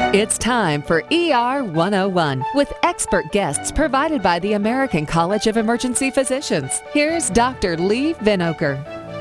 It's time for ER 101 with expert guests provided by the American College of Emergency Physicians. Here's Dr. Lee Vinokur.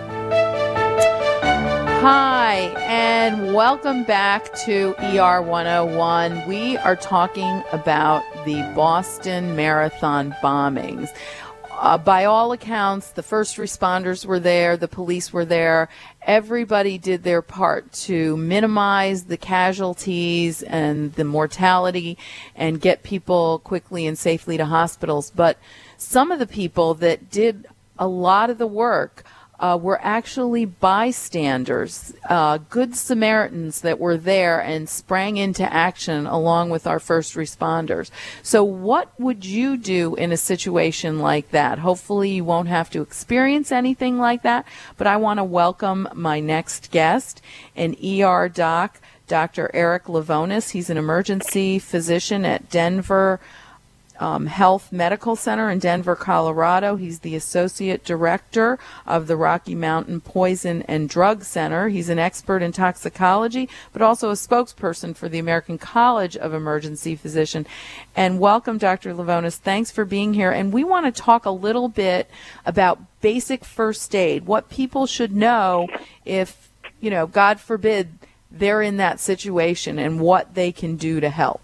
Hi, and welcome back to ER 101. We are talking about the Boston Marathon bombings. By all accounts, the first responders were there, the police were there. Everybody did their part to minimize the casualties and the mortality and get people quickly and safely to hospitals. But some of the people that did a lot of the work were actually bystanders, good Samaritans that were there and sprang into action along with our first responders. So what would you do in a situation like that? Hopefully you won't have to experience anything like that, but I want to welcome my next guest, an ER doc, Dr. Eric Lavonis. He's an emergency physician at Denver Health Medical Center in Denver, Colorado. He's the Associate Director of the Rocky Mountain Poison and Drug Center. He's an expert in toxicology, but also a spokesperson for the American College of Emergency Physicians. And welcome, Dr. Lavonis. Thanks for being here. And we want to talk a little bit about basic first aid, what people should know if, God forbid, they're in that situation and what they can do to help.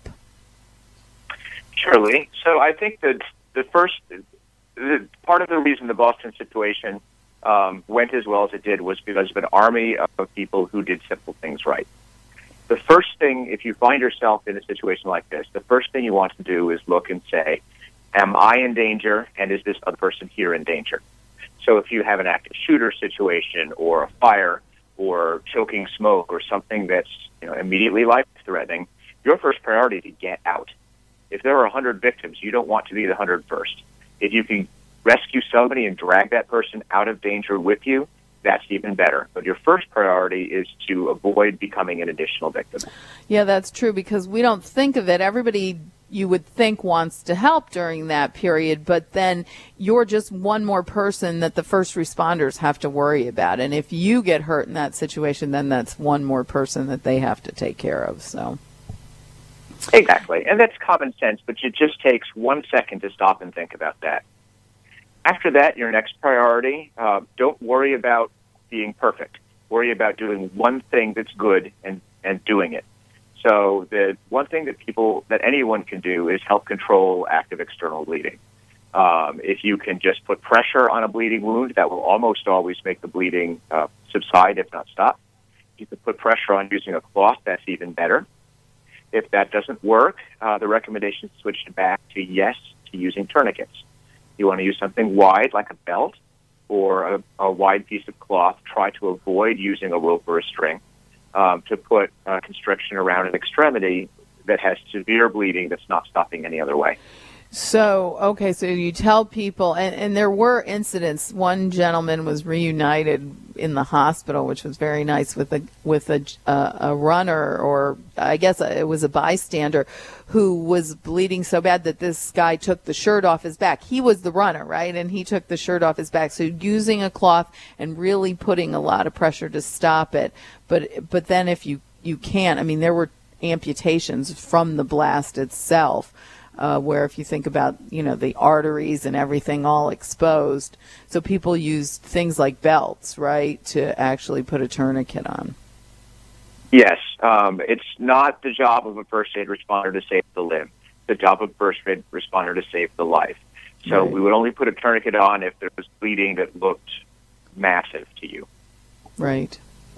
Surely. So I think that part of the reason the Boston situation went as well as it did was because of an army of people who did simple things right. The first thing, if you find yourself in a situation like this, the first thing you want to do is look and say, am I in danger, and is this other person here in danger? So if you have an active shooter situation or a fire or choking smoke or something that's immediately life-threatening, your first priority is to get out. If there are 100 victims, you don't want to be the 101st. If you can rescue somebody and drag that person out of danger with you, that's even better. But your first priority is to avoid becoming an additional victim. Yeah, that's true, because we don't think of it. Everybody, you would think, wants to help during that period, but then you're just one more person that the first responders have to worry about. And if you get hurt in that situation, then that's one more person that they have to take care of. So. Exactly, and that's common sense, but it just takes 1 second to stop and think about that. After that, your next priority, don't worry about being perfect. Worry about doing one thing that's good and doing it. So the one thing that anyone can do is help control active external bleeding. If you can just put pressure on a bleeding wound, that will almost always make the bleeding subside, if not stop. You can put pressure on using a cloth, that's even better. If that doesn't work, the recommendation is switched back to using tourniquets. You want to use something wide, like a belt, or a wide piece of cloth. Try to avoid using a rope or a string to put constriction around an extremity that has severe bleeding that's not stopping any other way. So you tell people, and there were incidents. One gentleman was reunited in the hospital, which was very nice, with a runner, or I guess it was a bystander, who was bleeding so bad that this guy took the shirt off his back. He was the runner, right? And he took the shirt off his back. So using a cloth and really putting a lot of pressure to stop it. But then if you can't, there were amputations from the blast itself. Where if you think about, the arteries and everything all exposed. So people use things like belts, right, to actually put a tourniquet on. Yes. It's not the job of a first aid responder to save the limb. It's the job of a first aid responder to save the life. So We would only put a tourniquet on if there was bleeding that looked massive to you. Right.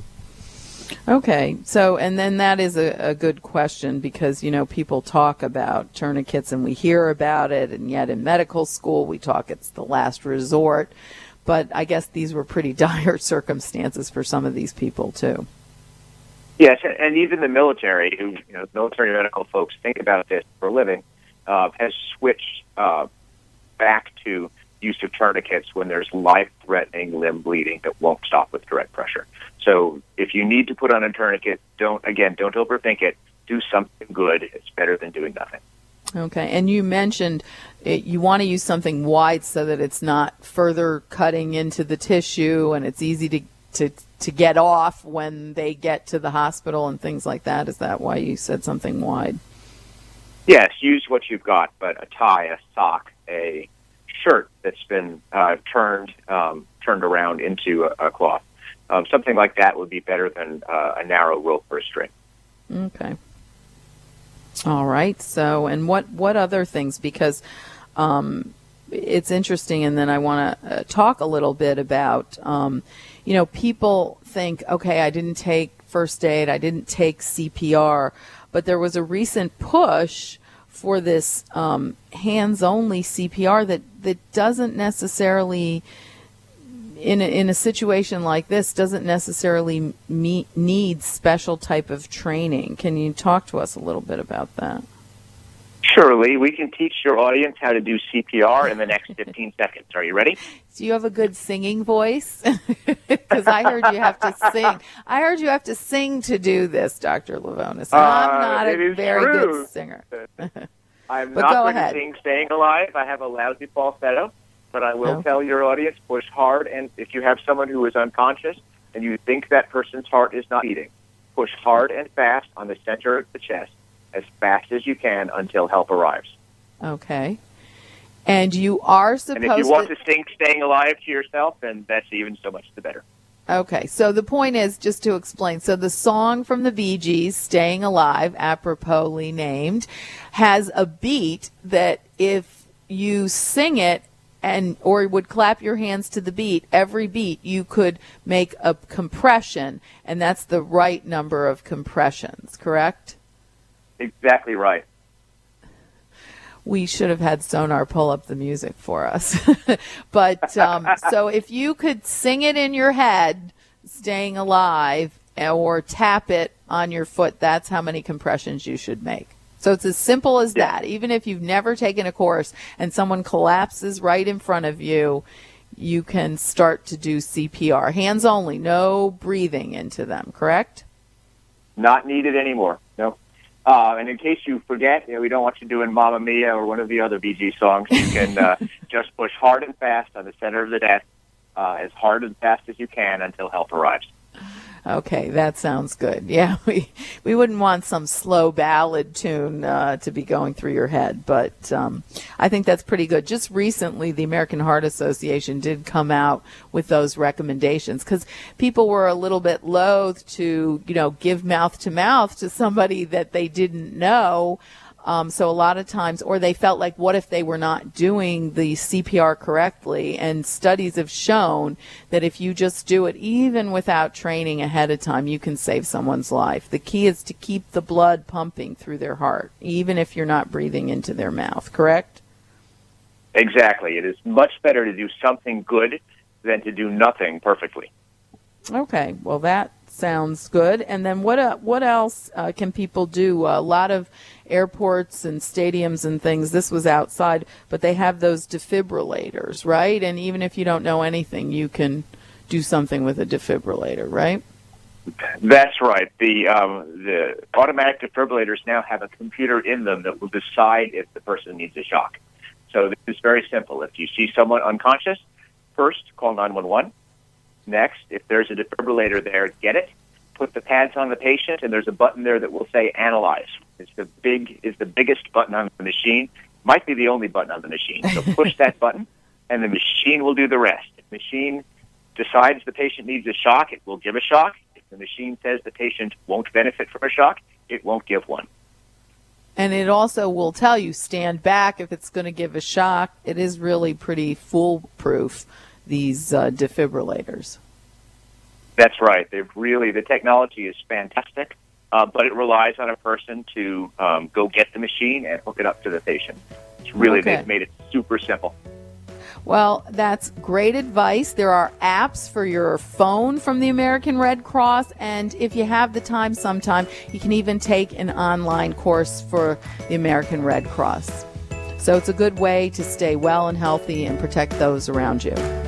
Okay, so, and then that is a good question, because, people talk about tourniquets and we hear about it, and yet in medical school we talk it's the last resort. But I guess these were pretty dire circumstances for some of these people, too. Yes, and even the military, who, military medical folks think about this for a living, has switched back to use of tourniquets when there's life-threatening limb bleeding that won't stop with direct pressure. So if you need to put on a tourniquet, don't overthink it. Do something good. It's better than doing nothing. Okay, and you mentioned you want to use something wide so that it's not further cutting into the tissue and it's easy to to get off when they get to the hospital and things like that. Is that why you said something wide? Yes, use what you've got, but a tie, a sock, a shirt that's been turned around into a cloth. Something like that would be better than a narrow rope or a string. Okay. All right. So, and what other things? Because it's interesting, and then I want to talk a little bit about, people think, okay, I didn't take first aid, I didn't take CPR, but there was a recent push for this hands-only CPR that doesn't necessarily, in a situation like this, doesn't necessarily need special type of training. Can you talk to us a little bit about that? Surely. We can teach your audience how to do CPR in the next 15 seconds. Are you ready? Do you have a good singing voice? Because I heard you have to sing. I heard you have to sing to do this, Dr. Lavonis. I'm not a very good singer. I'm but not go going ahead. to sing Staying Alive. I have a lousy falsetto, but I will tell your audience, push hard. And if you have someone who is unconscious and you think that person's heart is not beating, push hard and fast on the center of the chest, as fast as you can until help arrives. Okay. And you are supposed to... And if you want to sing Staying Alive to yourself, then that's even so much the better. Okay, so the point is, just to explain, so the song from the Bee Gees, Staying Alive, apropos named, has a beat that if you sing it or would clap your hands to the beat, every beat you could make a compression, and that's the right number of compressions, correct? Exactly right. We should have had Sonar pull up the music for us. But so if you could sing it in your head, Staying Alive, or tap it on your foot, that's how many compressions you should make. So it's as simple as that. Even if you've never taken a course and someone collapses right in front of you, you can start to do CPR. Hands only, no breathing into them, correct? Not needed anymore. No. And in case you forget, we don't want you doing Mamma Mia or one of the other Bee Gees songs. You can just push hard and fast on the center of the desk, as hard and fast as you can until help arrives. Okay, that sounds good. Yeah, we wouldn't want some slow ballad tune to be going through your head, but I think that's pretty good. Just recently, the American Heart Association did come out with those recommendations because people were a little bit loath to, give mouth to somebody that they didn't know. So a lot of times, or they felt like, what if they were not doing the CPR correctly? And studies have shown that if you just do it, even without training ahead of time, you can save someone's life. The key is to keep the blood pumping through their heart, even if you're not breathing into their mouth, correct? Exactly. It is much better to do something good than to do nothing perfectly. Okay. Well, that sounds good. And then what else can people do? A lot of airports and stadiums and things, this was outside, but they have those defibrillators, right? And even if you don't know anything, you can do something with a defibrillator, right? That's right. The automatic defibrillators now have a computer in them that will decide if the person needs a shock. So this is very simple. If you see someone unconscious, first call 911. Next, if there's a defibrillator there, get it. Put the pads on the patient, and there's a button there that will say analyze. It's the biggest button on the machine. Might be the only button on the machine. So push that button, and the machine will do the rest. If the machine decides the patient needs a shock, it will give a shock. If the machine says the patient won't benefit from a shock, it won't give one. And it also will tell you, stand back if it's going to give a shock. It is really pretty foolproof, these defibrillators. That's right. The technology is fantastic, but it relies on a person to go get the machine and hook it up to the patient. They've made it super simple. Well, that's great advice. There are apps for your phone from the American Red Cross, and if you have the time sometime, you can even take an online course for the American Red Cross. So it's a good way to stay well and healthy and protect those around you.